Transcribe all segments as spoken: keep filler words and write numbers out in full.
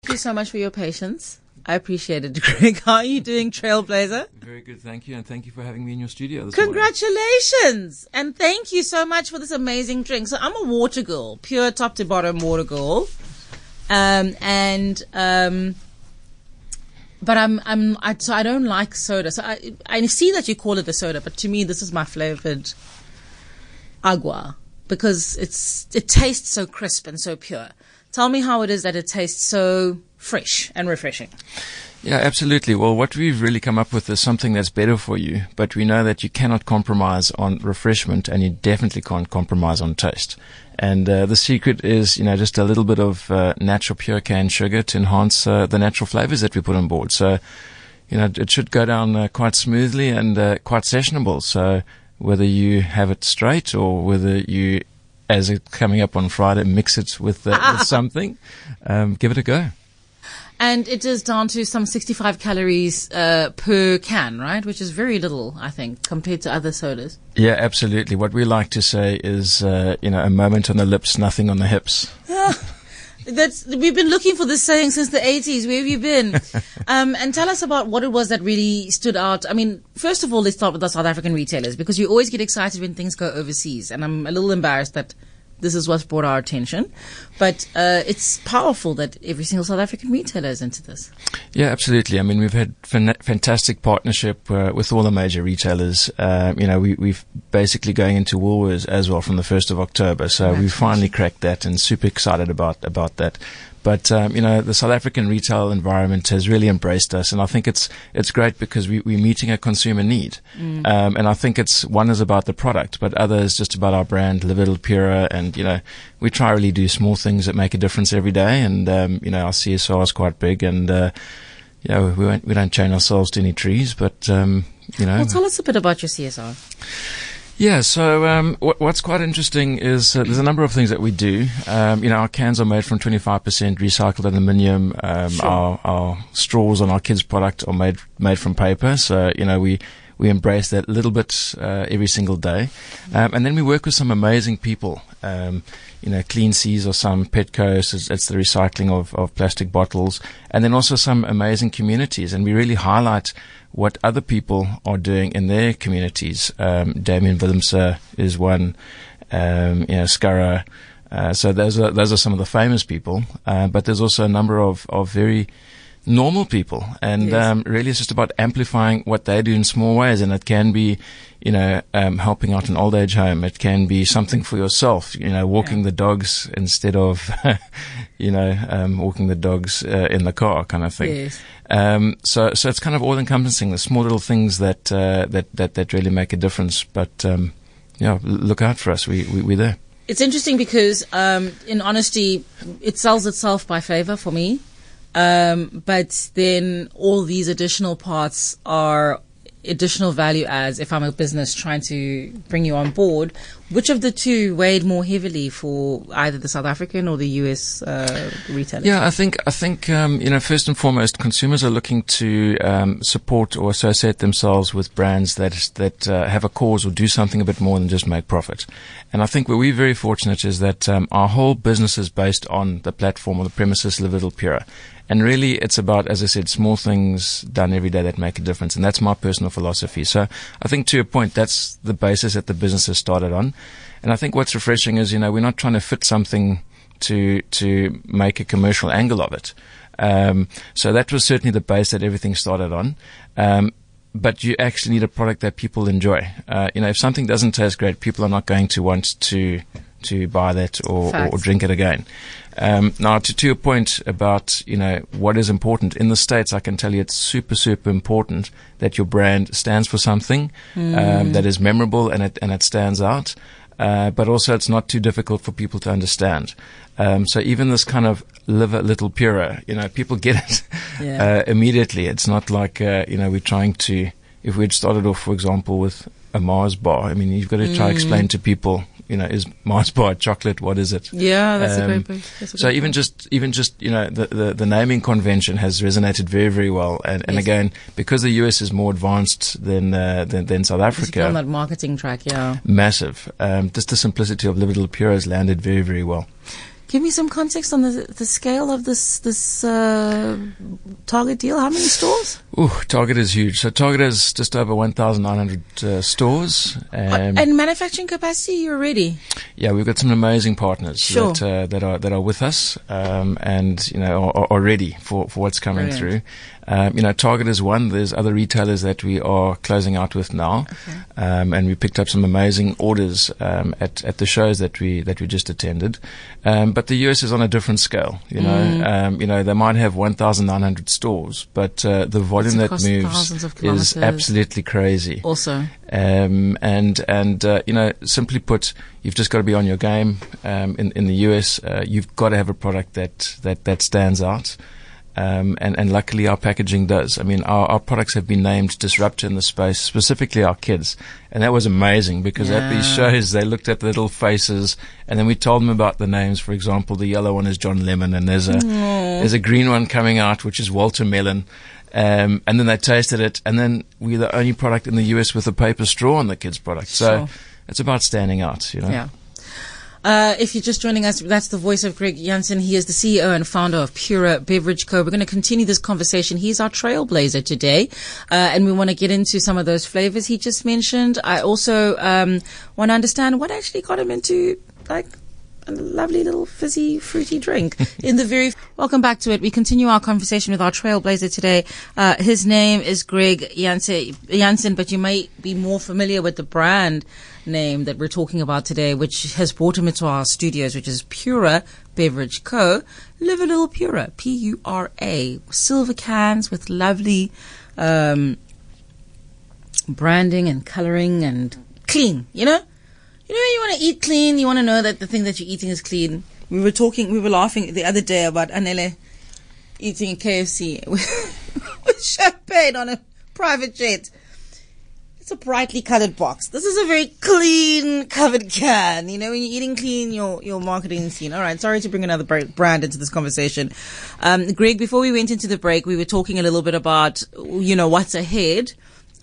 Thank you so much for your patience. I appreciate it, Greg. How are you doing, Trailblazer? Very good, thank you, and thank you for having me in your studio this Congratulations! Morning. And thank you so much for this amazing drink. So I'm a water girl, pure top to bottom water girl. Um, and, um, but I'm, I'm, I, so I don't like soda. So I, I see that you call it the soda, but to me, this is my flavored agua because it's, it tastes so crisp and so pure. Tell me how it is that it tastes so fresh and refreshing. Yeah, absolutely. Well, what we've really come up with is something that's better for you, but we know that you cannot compromise on refreshment and you definitely can't compromise on taste. And uh, the secret is, you know, just a little bit of uh, natural pure cane sugar to enhance uh, the natural flavors that we put on board. So, you know, it should go down uh, quite smoothly and uh, quite sessionable. So whether you have it straight or whether you, as it's coming up on Friday, mix it with, uh, with something, um, give it a go. And it is down to some sixty-five calories uh, per can, right? Which is very little, I think, compared to other sodas. Yeah, absolutely. What we like to say is, uh, you know, a moment on the lips, nothing on the hips. That's we've been looking for this saying since the eighties. Where have you been? um, and tell us about what it was that really stood out. I mean, first of all, let's start with the South African retailers because you always get excited when things go overseas, and I'm a little embarrassed that this is what's brought our attention. But uh, it's powerful that every single South African retailer is into this. Yeah, absolutely. I mean, we've had fan- fantastic partnership uh, with all the major retailers. Uh, you know, we, we've basically going into Woolworths as well from the first of October. So we've finally cracked that and super excited about, about that. But, um, you know, the South African retail environment has really embraced us. And I think it's, it's great because we, we're meeting a consumer need. Mm. Um, and I think it's, one is about the product, but other is just about our brand, Live Little Pura. And, you know, we try really do small things that make a difference every day. And, um, you know, our C S R is quite big and, uh, you know, we won't, we don't chain ourselves to any trees, but, um, you know. Well, tell us a bit about your C S R. Yeah, so um, what, what's quite interesting is uh, there's a number of things that we do. Um, you know, our cans are made from twenty-five percent recycled aluminium. Um, sure. Our, our straws on our kids' product are made made from paper. So, you know, we we embrace that a little bit uh, every single day. Um, and then we work with some amazing people. Um, you know, Clean Seas or some Petco, it's, it's the recycling of, of plastic bottles. And then also some amazing communities. And we really highlight what other people are doing in their communities. Um, Damien Willemse is one, um, you know, Scurra. Uh, so those are, those are some of the famous people. Uh, but there's also a number of, of very normal people. And, yes. um, really it's just about amplifying what they do in small ways. And it can be, you know, um, helping out an old age home. It can be something for yourself, you know, walking yeah. the dogs instead of, you know, um, walking the dogs, uh, in the car kind of thing. Yes. Um, so, so it's kind of all encompassing, the small little things that, uh, that, that, that really make a difference. But, um, yeah, look out for us. We, we, we're there. It's interesting because, um, in honesty, it sells itself by favor for me. Um, but then all these additional parts are additional value adds if I'm a business trying to bring you on board. Which of the two weighed more heavily for either the South African or the U S uh, retailers? Yeah, I think I think um, you know, first and foremost, consumers are looking to um, support or associate themselves with brands that that uh, have a cause or do something a bit more than just make profit. And I think where we're very fortunate is that um, our whole business is based on the platform or the premises Live Little Pura. And really, it's about, as I said, small things done every day that make a difference. And that's my personal philosophy. So I think to your point, that's the basis that the business has started on. And I think what's refreshing is, you know, we're not trying to fit something to, to make a commercial angle of it. Um, so that was certainly the base that everything started on. Um, but you actually need a product that people enjoy. Uh, you know, if something doesn't taste great, people are not going to want to, to buy that or, or drink it again. Um, now, to, to your point about, you know, what is important in the States, I can tell you it's super, super important that your brand stands for something, mm. um, that is memorable and it, and it stands out. Uh, but also it's not too difficult for people to understand. Um, so even this kind of Live a Little Pura, you know, people get it, yeah. uh, immediately. It's not like, uh, you know, we're trying to, if we'd started off, for example, with a Mars bar, I mean, you've got to try to mm. explain to people, you know, is Mars bar chocolate? What is it? Yeah, that's um, a great point. That's a so great even point. just, even just, you know, the, the, the naming convention has resonated very, very well. And, and yes. again, because the U S is more advanced than, uh, than, than South Africa. On that marketing track, yeah. Massive. Um, just the simplicity of Live Little Pura has landed very, very well. Give me some context on the the scale of this this uh, Target deal. How many stores? Ooh, Target is huge. So Target has just over one thousand nine hundred uh, stores. Um, and manufacturing capacity, you're ready? Yeah, we've got some amazing partners sure. that uh, that are that are with us, um, and you know are, are ready for, for what's coming Brilliant. through. Um, you know, Target is one. There's other retailers that we are closing out with now, okay. um, and we picked up some amazing orders um, at at the shows that we that we just attended. Um, but the U S is on a different scale. You know, mm. um, you know they might have one thousand nine hundred stores, but uh, the volume that moves is absolutely crazy. Also, um, and and uh, you know, simply put, you've just got to be on your game. Um, in in the U S, uh, you've got to have a product that that that stands out. Um, and, and luckily our packaging does. I mean, our, our products have been named disruptor in the space, specifically our kids. And that was amazing because yeah. at these shows, they looked at the little faces and then we told them about the names. For example, the yellow one is John Lemon and there's a, Aww. there's a green one coming out, which is Walter Melon. Um, and then they tasted it and then we're the only product in the U S with a paper straw on the kids' product. So sure. it's about standing out, you know. Yeah. Uh, if you're just joining us, that's the voice of Greg Jansen. He is the C E O and founder of Pura Beverage Co. We're going to continue this conversation. He's our trailblazer today, uh, and we want to get into some of those flavors he just mentioned. I also um, want to understand what actually got him into, like, a lovely little fizzy, fruity drink in the very... Welcome back to it. We continue our conversation with our trailblazer today. Uh, his name is Greg Jansen, Jansen, but you may be more familiar with the brand name that we're talking about today, which has brought him into our studios, which is Pura Beverage Co. Live a little Pura, P U R A. Silver cans with lovely um, branding and coloring and clean, you know? You know, you want to eat clean, you want to know that the thing that you're eating is clean. We were talking, we were laughing the other day about Anele eating a K F C with, with champagne on a private jet. It's a brightly colored box. This is a very clean covered can. You know, when you're eating clean, your your marketing scene. All right, sorry to bring another brand into this conversation. Um, Greg, before we went into the break, we were talking a little bit about, you know, what's ahead.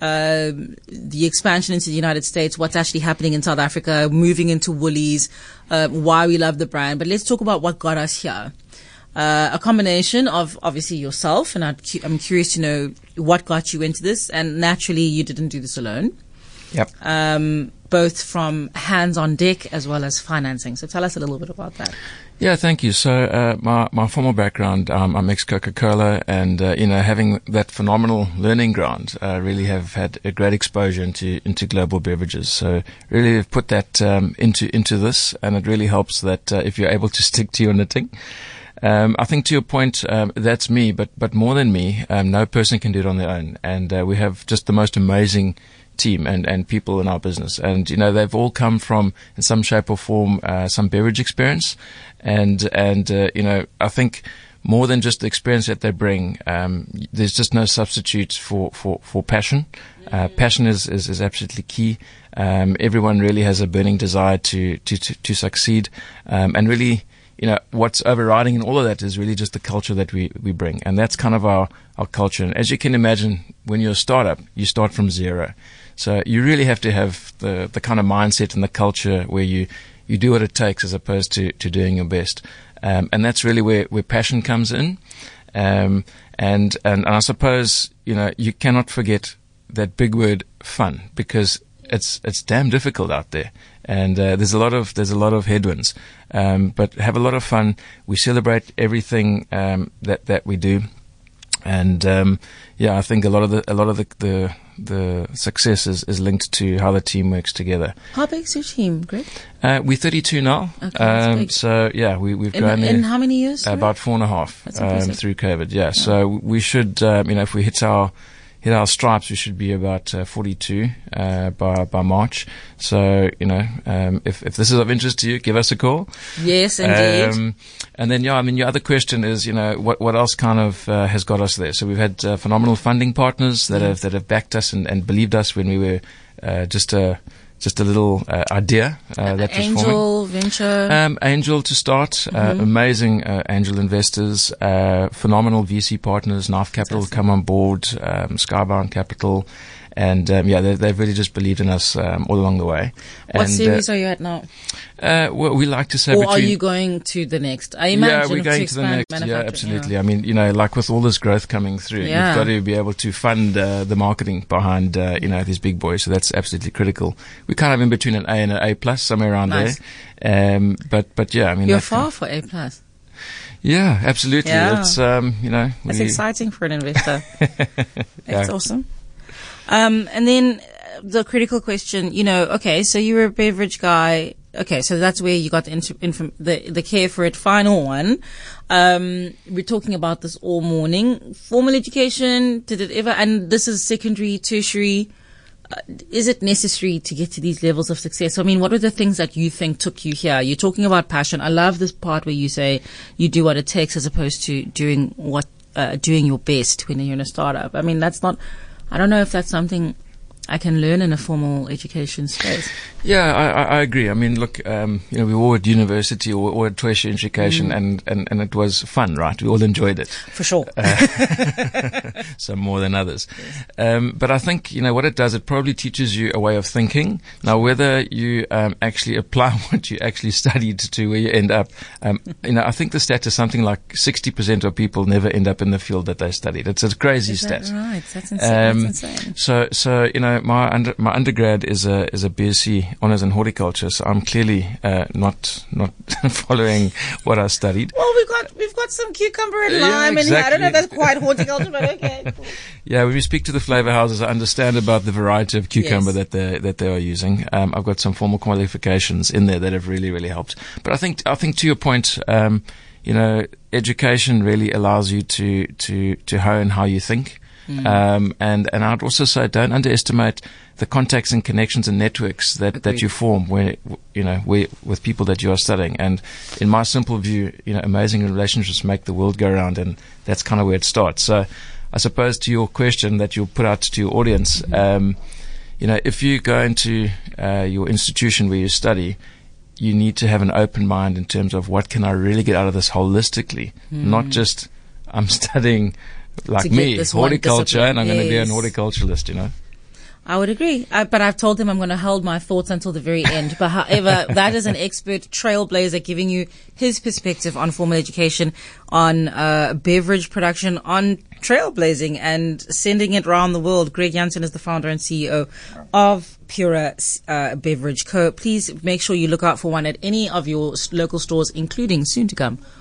Um, the expansion into the United States, what's actually happening in South Africa, moving into Woolies, uh, why we love the brand. But let's talk about what got us here. Uh, a combination of obviously yourself, and I'd cu- I'm curious to know what got you into this. And naturally, you didn't do this alone. Yep. Um, both from hands on deck as well as financing. So tell us a little bit about that. Yeah, thank you. So, uh, my, my formal background, um, I'm ex-Coca-Cola and, uh, you know, having that phenomenal learning ground, uh, really have had a great exposure into, into global beverages. So really have put that, um, into, into this, and it really helps that, uh, if you're able to stick to your knitting. Um, I think to your point, um, that's me, but, but more than me, um, no person can do it on their own. And, uh, we have just the most amazing team and, and people in our business. And, you know, they've all come from, in some shape or form, uh, some beverage experience. And, and, uh, you know, I think more than just the experience that they bring, um, there's just no substitute for, for, for passion. Uh, passion is, is, is absolutely key. Um, everyone really has a burning desire to, to, to, to succeed. Um, and really, you know, what's overriding in all of that is really just the culture that we, we bring. And that's kind of our, our culture. And as you can imagine, when you're a startup, you start from zero. So you really have to have the, the kind of mindset and the culture where you, you do what it takes as opposed to, to doing your best. Um, and that's really where, where passion comes in. Um, and, and, and I suppose, you know, you cannot forget that big word fun, because it's, it's damn difficult out there. And, uh, there's a lot of, there's a lot of headwinds. Um, but have a lot of fun. We celebrate everything, um, that, that we do. And, um, yeah, I think a lot of the, a lot of the, the, the success is, is linked to how the team works together. How big is your team, Greg? Uh, we're thirty-two now. Okay, that's um, big. So yeah, we, we've in, grown there. In how many years? Uh, about four and a half, That's um, impressive. through COVID. Yeah. yeah. So we should, um, you know, if we hit our, hit our stripes, we should be about uh, forty-two, uh, by, by March. So, you know, um, if, if this is of interest to you, give us a call. Yes, indeed. Um, and then, yeah, I mean, your other question is, you know, what, what else kind of, uh, has got us there? So we've had, uh, phenomenal funding partners that Yeah. have, that have backed us and, and believed us when we were, uh, just a, just a little, uh, idea, uh, that was forming. Angel, venture. Um, Angel to start, uh, Mhm. amazing, uh, angel investors, uh, phenomenal V C partners, Knife Capital Fantastic. come on board, um, Skybound Capital, And um, yeah, they, they've really just believed in us um, all along the way. What and, series uh, are you at now? Uh, well, we like to say or between, are you going to the next? I imagine yeah, we're going to, to the next. Yeah, manufacturing, absolutely. yeah. I mean, you know, like with all this growth coming through, Yeah. you've got to be able to fund uh, the marketing behind, uh, you know, these big boys. So that's absolutely critical. We're kind of in between an A and an A plus, somewhere around Nice. there. Um, but but yeah, I mean, You're that far kind- for A plus. Yeah, absolutely. Yeah. It's um, you know, That's we- exciting for an investor. That's Yeah. awesome. Um, and then uh, the critical question, you know, okay, so you were a beverage guy. Okay, so that's where you got the, inf- inf- the, the care for it. Final one. Um, we're talking about this all morning. Formal education, did it ever, and this is secondary, tertiary. Uh, is it necessary to get to these levels of success? I mean, what are the things that you think took you here? You're talking about passion. I love this part where you say you do what it takes as opposed to doing what, uh, doing your best when you're in a startup. I mean, that's not, I don't know if that's something I can learn in a formal education space. Yeah, I, I I agree. I mean, look, um, you know, we were all at university or, or at tertiary education, Mm. and, and, and it was fun, right? We all enjoyed it. For sure. Some more than others. Um, but I think, you know, what it does, it probably teaches you a way of thinking. Now, whether you um, actually apply what you actually studied to where you end up, um, you know, I think the stat is something like sixty percent of people never end up in the field that they studied. It's a crazy Is that stat. right? That's insane. Um, That's insane. So, so you know, my under, my undergrad is a is a B S c honors in horticulture. So I'm clearly uh, not not following what I studied. Well, we've got we've got some cucumber and Yeah, lime, and I don't know if exactly. that's quite horticulture, but okay. Cool. Yeah, when we speak to the flavor houses, I understand about the variety of cucumber Yes. that they that they are using. Um, I've got some formal qualifications in there that have really really helped. But I think I think to your point, um, you know, education really allows you to to to hone how you think. Um, and, and I'd also say don't underestimate the contacts and connections and networks that, that Agreed. you form where, you know, where, with people that you are studying. And in my simple view, you know, amazing relationships make the world go round, and that's kind of where it starts. So I suppose to your question that you'll put out to your audience, um, you know, if you go into, uh, your institution where you study, you need to have an open mind in terms of what can I really get out of this holistically, not just I'm studying like To get me, this one horticulture, discipline, and I'm going to be an yes. horticulturalist, you know. I would agree, uh, but I've told him I'm going to hold my thoughts until the very end. But however, that is an expert trailblazer giving you his perspective on formal education, on uh, beverage production, on trailblazing and sending it around the world. Greg Jansen is the founder and C E O of Pura uh, Beverage Co. Please make sure you look out for one at any of your s- local stores, including soon to come